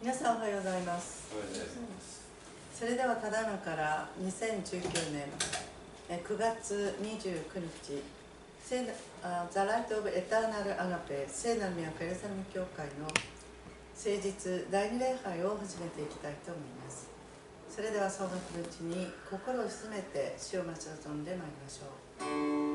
皆さんおはようございます。それではただいまから2019年9月29日ザ・ライト・オブ・エターナル・アガペ聖なる都エルサレム教会の聖日第二礼拝を始めていきたいと思います。それではその日のうちに心を静めて主を待ち望んでまいりましょう。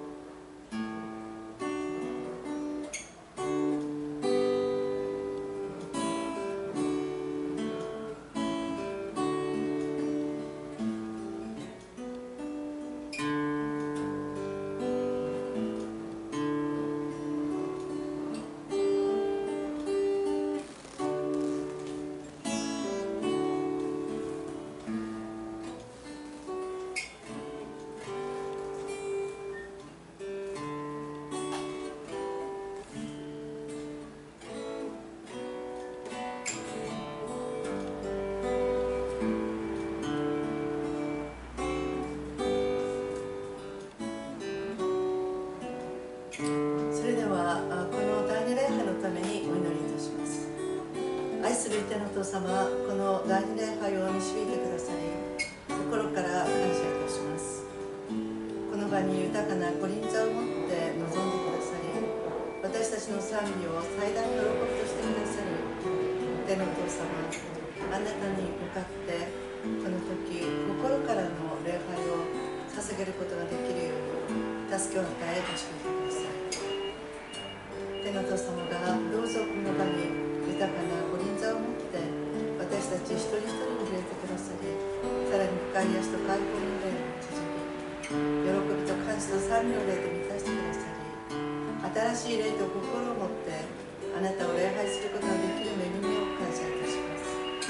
お父様、この第二礼拝を導いてくださり心から感謝いたします。この場に豊かな御臨座を持って臨んでくださり、私たちの賛美を最大の喜びとしてくださり、天のお父様、あなたに向かってこの時心からの礼拝を捧げることができるように助けを与え導いてください。天のお父様がどうぞこの場に豊かな御臨座を持って私たち一人一人に触れてくださり、さらに深い癒しと解放の霊を注ぎ、喜びと感謝と賛美の霊で満たしてくださり、新しい霊と心を持ってあなたを礼拝することができる恵みを感謝いたします。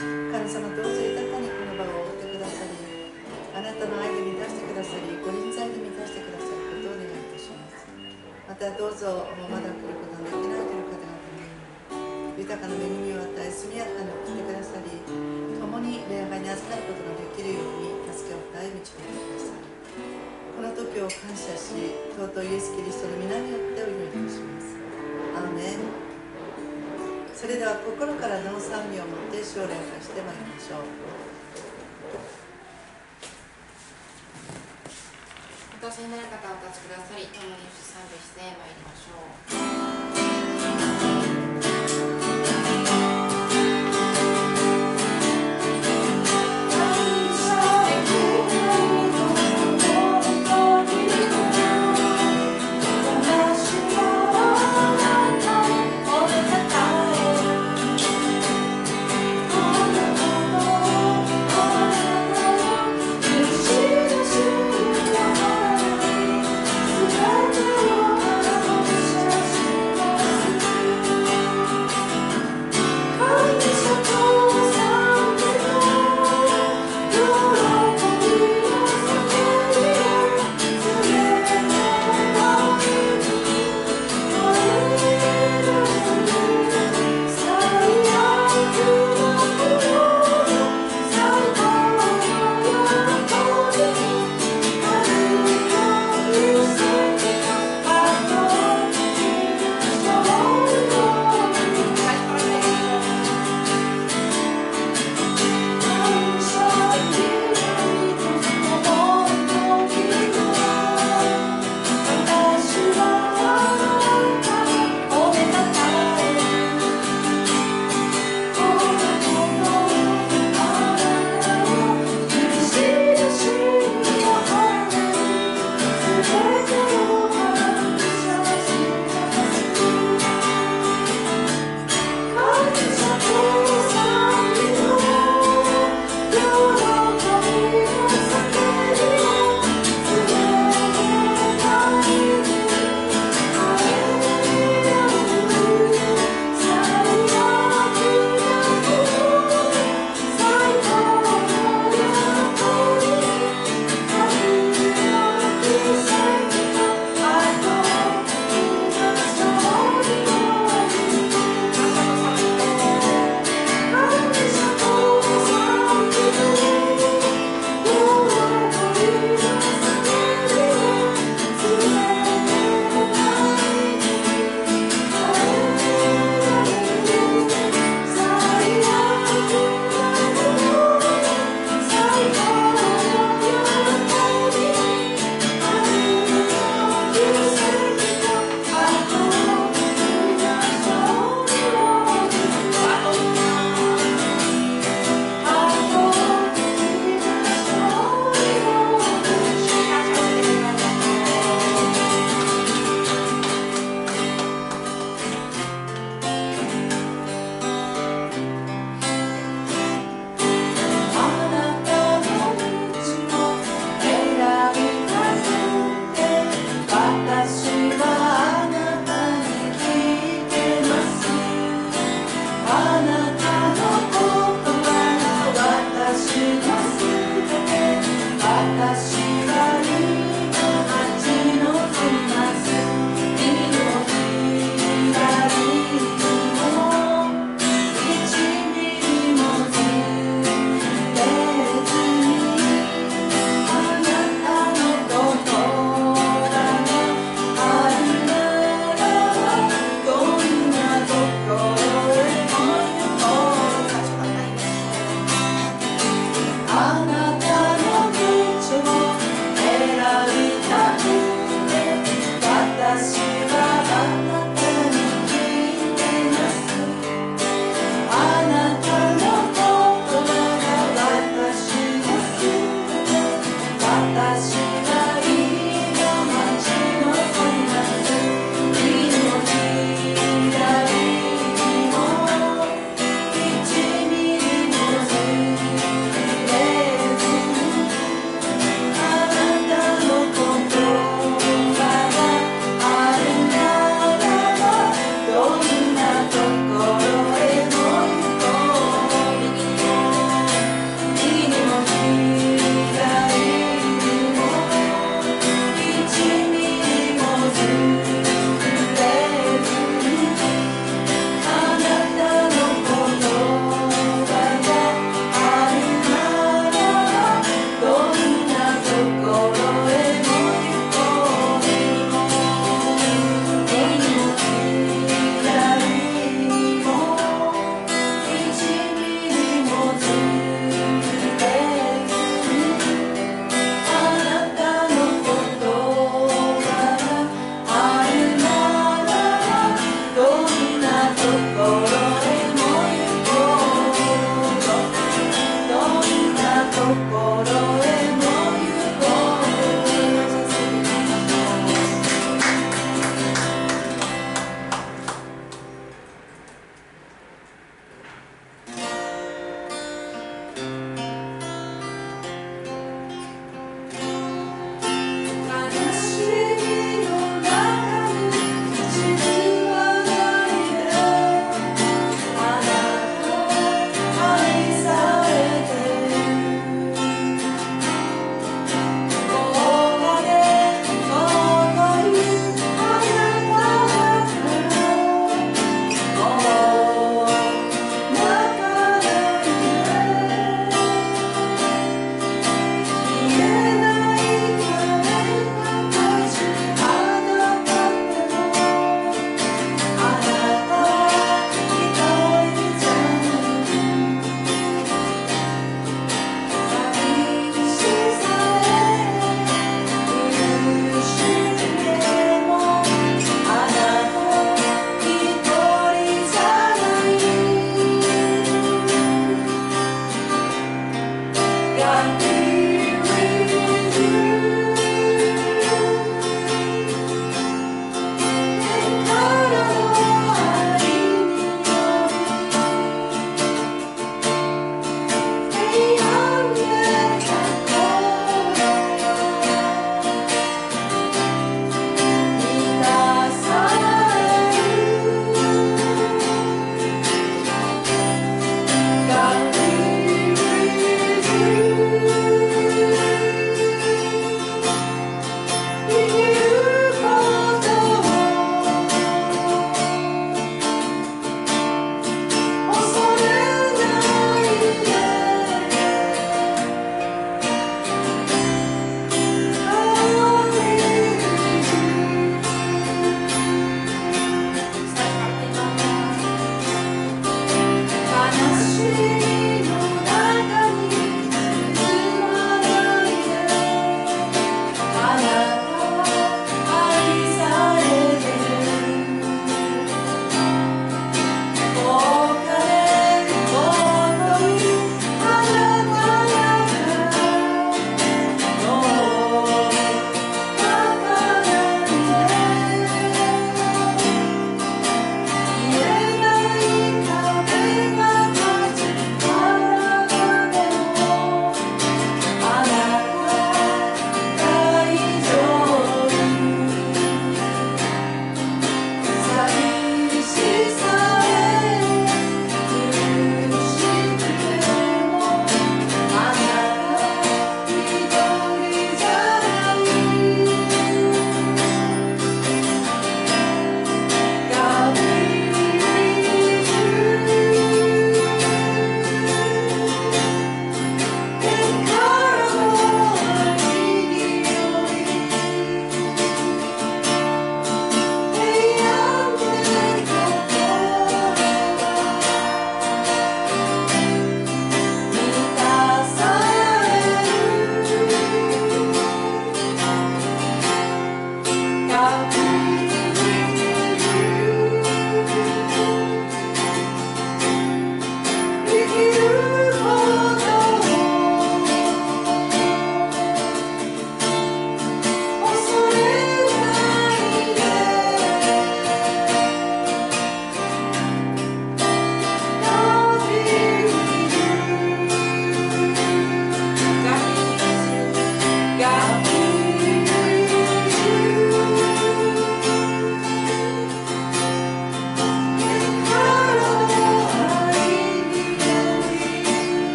神様、どうぞ豊かにこの場を覆ってくださり、あなたの愛で満たしてくださり、御臨在で満たしてくださることをお願いいたします。またどうぞまだ来ることができないという方々豊かな恵みを与え、速やかに送ってくださり、共に礼拝に預かることができるように助けを与え導いてください。この時を感謝し、尊いイエス・キリストの皆によってお祈りいたします。アーメン。それでは心からの賛美をもって主を礼拝してまいりましょう。 お立ちになる方はお立ちくださり、共に賛美してまいりましょう。 「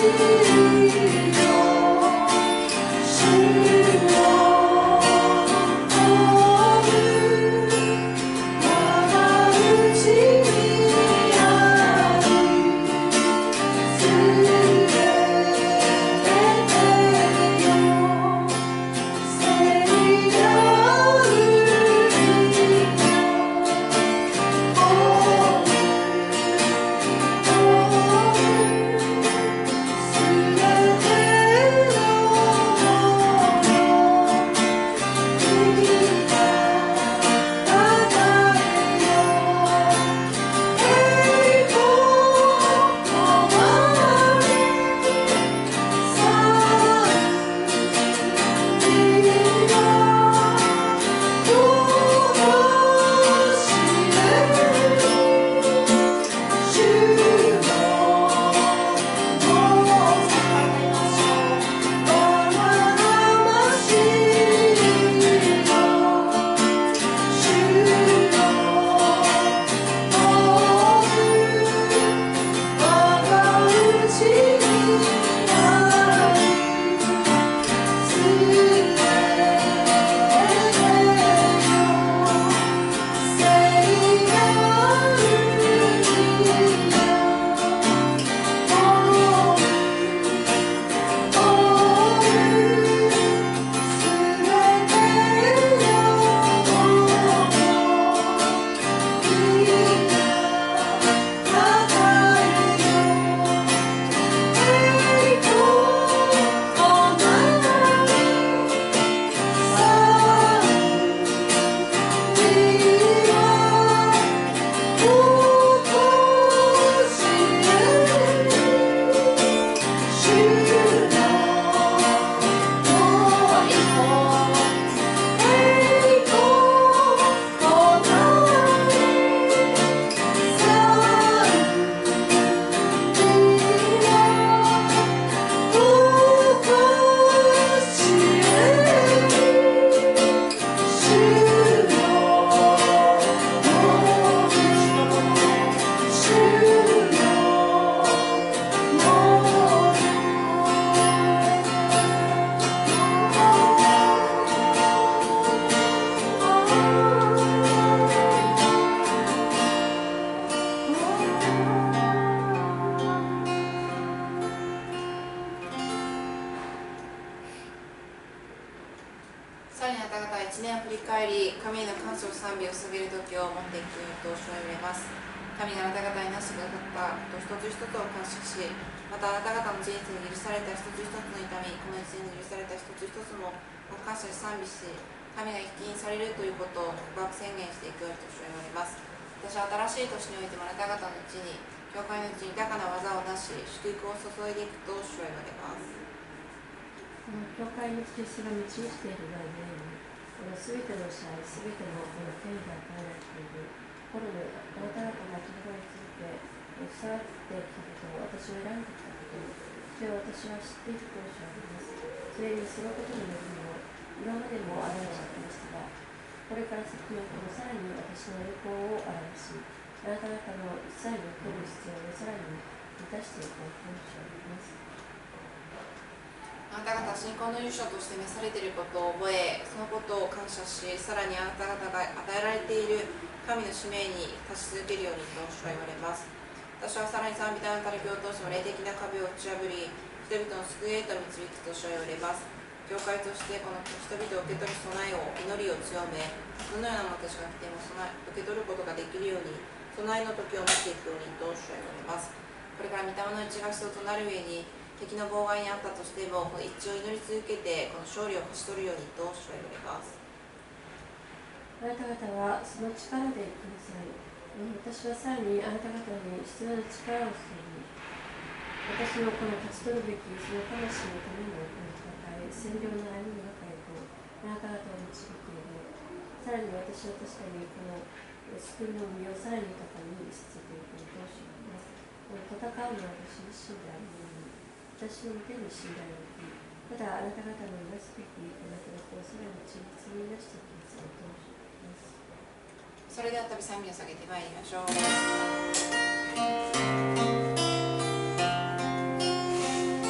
さらにあなた方は一年を振り返り、神への感謝を賛美を捧げる時を持っていくようにと主は言われます。神があなた方になしてくださったこと一つ一つを感謝し、またあなた方の人生に許された一つ一つの痛み、この一年に許された一つ一つも感謝し賛美し、神が一金されるということを告白宣言していくようにと主は言われます。私は新しい年においてもあなた方のうちに、教会のうちに豊かな技をなし、祝福を注いでいくと主は言われます。 教会のキリストが導いているがゆえに、このすべての支配、すべてのこの権威が与えられている、このあなた方がところについて、従ってきたことを私を選んできたこと、それを私は知っているとおっしゃいます。それにそのことの恵みを今までも表してきましたが、これから先のこのさらに私の栄光を表し、あなた方の一切の受ける必要をさらに満たしていこうとおっしゃいます。 あなた方は信仰の勇者として召されていることを覚え、そのことを感謝し、さらにあなた方が与えられている神の使命に立ち続けるようにと主は言われます。私はさらに賛美隊のたるきを通しても霊的な壁を打ち破り、人々の救いへと導くと主は言われます。教会としてこの人々を受け取る備えを、祈りを強め、どのような者たちが来ても受け取ることができるように、備えの時を待っていくようにと主は言われます。これから御霊の一致が必要となる上に、敵の妨害にあったとしても、この一致を祈り続けて、この勝利を勝ち取るようにと主は言われます。 あなた方はその力で来なさい。私はさらにあなた方に必要な力を注ぎ、私のこの勝ち取るべきその魂のための戦い、占領の歩みの中へとあなた方を導くので、さらに私は確かにこの救いの身をさらに豊かにさせていくとします。戦うのは私自身であるように、私の手に信頼を置き、ただあなた方のなすべきこの働きをさらに緻密になしていきますとします。 それでは再び賛美を下げてまいりましょう。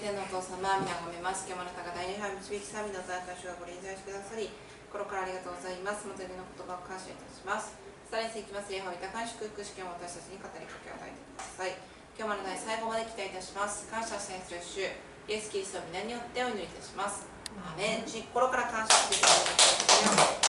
天のお父様、皆を褒めます。今日もあなたが大礼拝を導きさみの在会所がご臨在してくださり、心からありがとうございます。元の言葉を感謝いたします。さらに世紀末礼拝を豊かに祝福し、今日も私たちに語りかけを与えてください。今日もあなたに最後まで期待いたします。感謝してする主、イエス・キリストの皆によってお祈りいたします。アーメン。心から感謝していただきます。